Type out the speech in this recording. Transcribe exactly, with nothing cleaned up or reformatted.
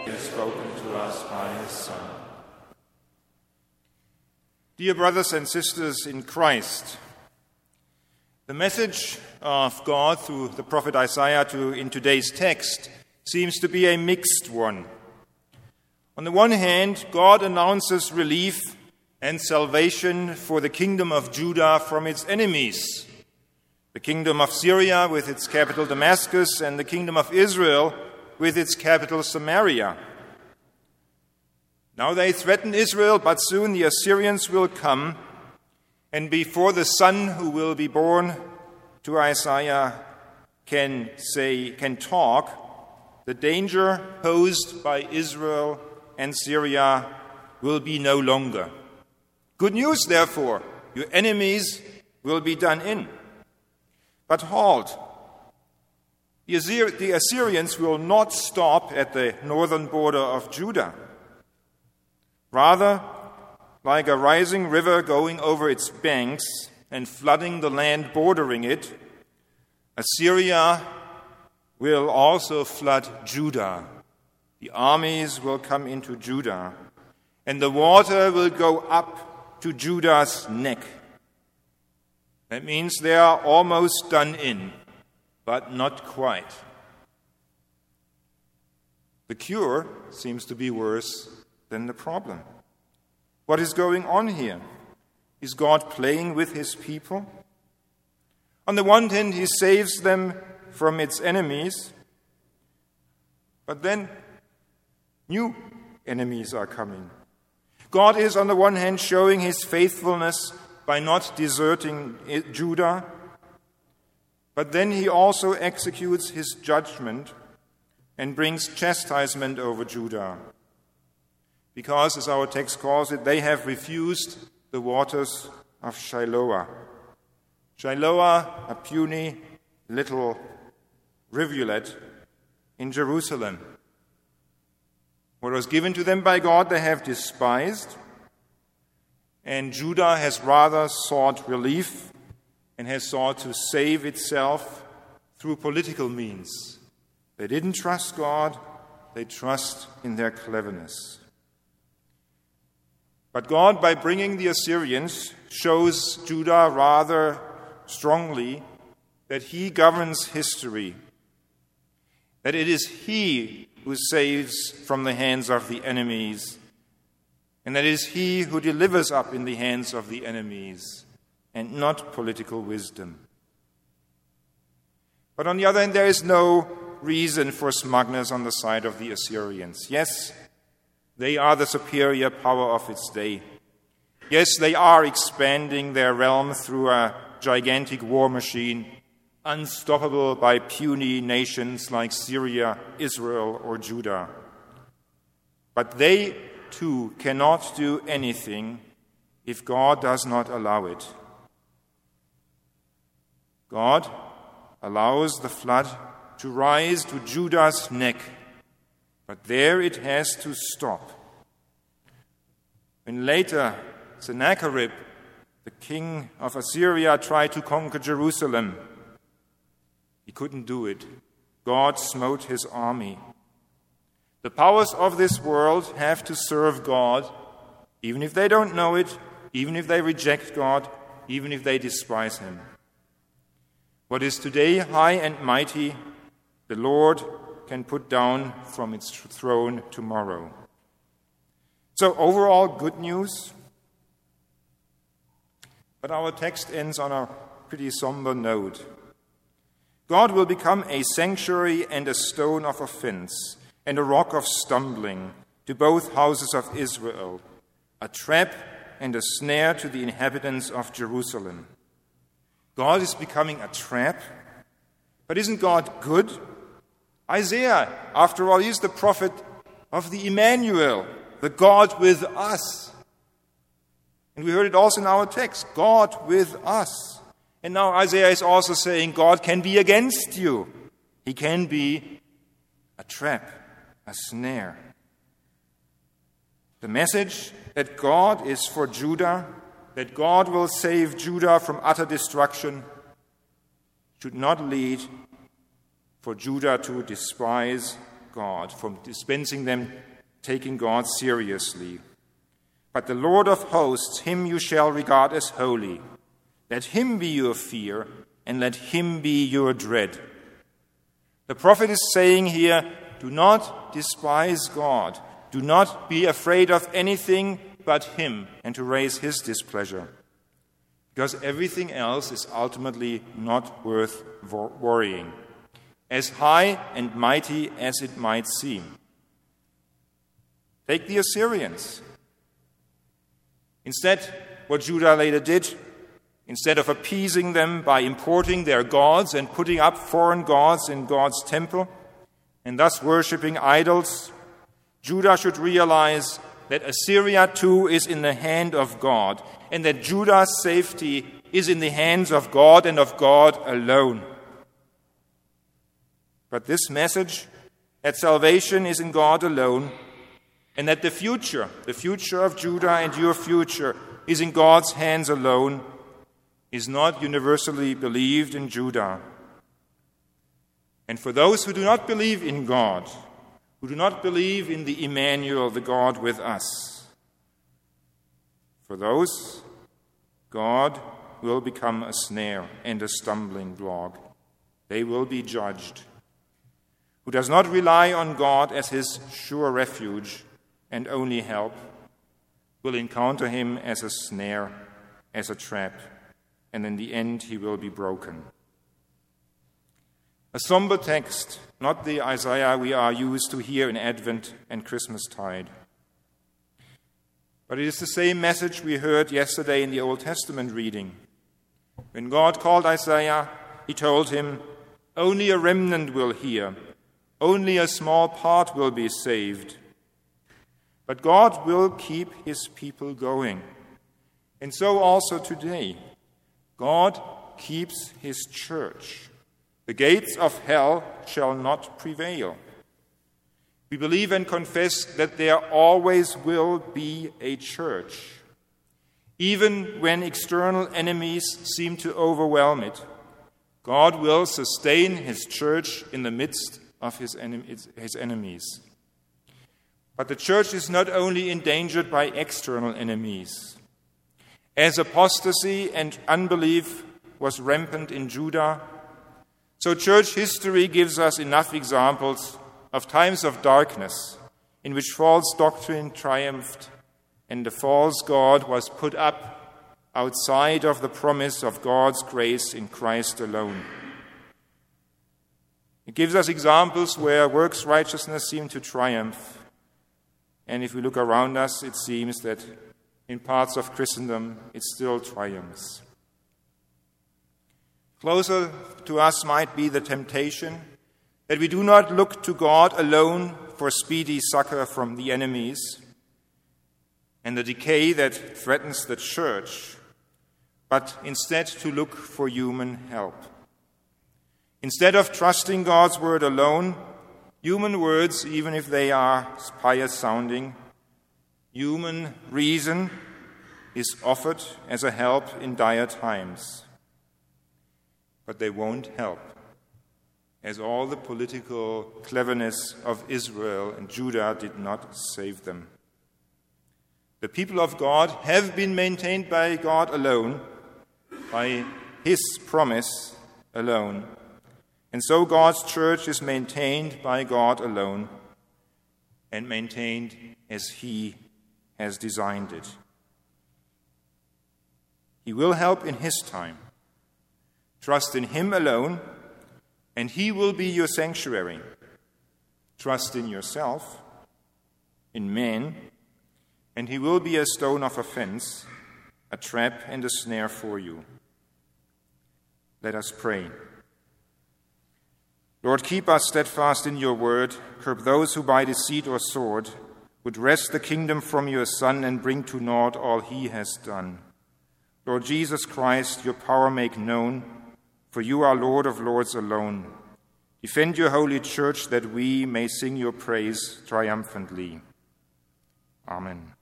He has spoken to us by his Son. Dear brothers and sisters in Christ, the message of God through the prophet Isaiah to, in today's text seems to be a mixed one. On the one hand, God announces relief and salvation for the kingdom of Judah from its enemies, the kingdom of Syria with its capital Damascus and the kingdom of Israel with its capital Samaria. Now they threaten Israel, but soon the Assyrians will come, and before the son who will be born to Isaiah can say, can talk, the danger posed by Israel and Syria will be no longer. Good news, therefore, your enemies will be done in. But halt, the Assyrians will not stop at the northern border of Judah. Rather, like a rising river going over its banks and flooding the land bordering it, Assyria will also flood Judah. The armies will come into Judah, and the water will go up to Judah's neck. That means they are almost done in, but not quite. The cure seems to be worse than the problem. What is going on here? Is God playing with his people? On the one hand, he saves them from its enemies, but then new enemies are coming. God is, on the one hand, showing his faithfulness by not deserting Judah, but then he also executes his judgment and brings chastisement over Judah. Because, as our text calls it, they have refused the waters of Shiloah. Shiloah, a puny little rivulet in Jerusalem. What was given to them by God they have despised, and Judah has rather sought relief and has sought to save itself through political means. They didn't trust God, they trust in their cleverness. But God, by bringing the Assyrians, shows Judah rather strongly that he governs history, that it is he who saves from the hands of the enemies, and that it is he who delivers up in the hands of the enemies, and not political wisdom. But on the other hand, there is no reason for smugness on the side of the Assyrians. Yes, they are the superior power of its day. Yes, they are expanding their realm through a gigantic war machine, unstoppable by puny nations like Syria, Israel, or Judah. But they, too, cannot do anything if God does not allow it. God allows the flood to rise to Judah's neck, but there it has to stop. When later Sennacherib, the king of Assyria, tried to conquer Jerusalem, he couldn't do it. God smote his army. The powers of this world have to serve God, even if they don't know it, even if they reject God, even if they despise him. What is today high and mighty, the Lord can put down from its throne tomorrow. So overall, good news. But our text ends on a pretty somber note. God will become a sanctuary and a stone of offense and a rock of stumbling to both houses of Israel, a trap and a snare to the inhabitants of Jerusalem. God is becoming a trap? But isn't God good? Isaiah, after all, is the prophet of the Emmanuel, the God with us. And we heard it also in our text, God with us. And now Isaiah is also saying God can be against you. He can be a trap, a snare. The message that God is for Judah, that God will save Judah from utter destruction, should not lead for Judah to despise God, from dispensing them, taking God seriously. But the Lord of hosts, him you shall regard as holy. Let him be your fear, and let him be your dread. The prophet is saying here, do not despise God. Do not be afraid of anything but him, and to raise his displeasure. Because everything else is ultimately not worth worrying, as high and mighty as it might seem. Take the Assyrians. Instead, what Judah later did, instead of appeasing them by importing their gods and putting up foreign gods in God's temple, and thus worshipping idols, Judah should realize that Assyria too is in the hand of God, and that Judah's safety is in the hands of God and of God alone. But this message that salvation is in God alone, and that the future, the future of Judah and your future, is in God's hands alone, is not universally believed in Judah. And for those who do not believe in God, who do not believe in the Emmanuel, the God with us, for those, God will become a snare and a stumbling block. They will be judged. Who does not rely on God as his sure refuge and only help, will encounter him as a snare, as a trap, and in the end he will be broken. A somber text, not the Isaiah we are used to hear in Advent and Christmastide. But it is the same message we heard yesterday in the Old Testament reading. When God called Isaiah, he told him, only a remnant will hear, only a small part will be saved. But God will keep his people going. And so also today, God keeps his church. The gates of hell shall not prevail. We believe and confess that there always will be a church, even when external enemies seem to overwhelm it. God will sustain his church in the midst of his, enem- his enemies. But the church is not only endangered by external enemies. As apostasy and unbelief was rampant in Judah, so church history gives us enough examples of times of darkness in which false doctrine triumphed and the false God was put up outside of the promise of God's grace in Christ alone. It gives us examples where works righteousness seemed to triumph. And if we look around us, it seems that in parts of Christendom it still triumphs. Closer to us might be the temptation that we do not look to God alone for speedy succor from the enemies and the decay that threatens the church, but instead to look for human help. Instead of trusting God's word alone, human words, even if they are pious-sounding, human reason is offered as a help in dire times. But they won't help, as all the political cleverness of Israel and Judah did not save them. The people of God have been maintained by God alone, by his promise alone. And so God's church is maintained by God alone and maintained as he has designed it. He will help in his time. Trust in him alone, and he will be your sanctuary. Trust in yourself, in men, and he will be a stone of offense, a trap and a snare for you. Let us pray. Lord, keep us steadfast in your word, curb those who by deceit or sword would wrest the kingdom from your Son and bring to naught all he has done. Lord Jesus Christ, your power make known, for you are Lord of lords alone. Defend your holy church that we may sing your praise triumphantly. Amen.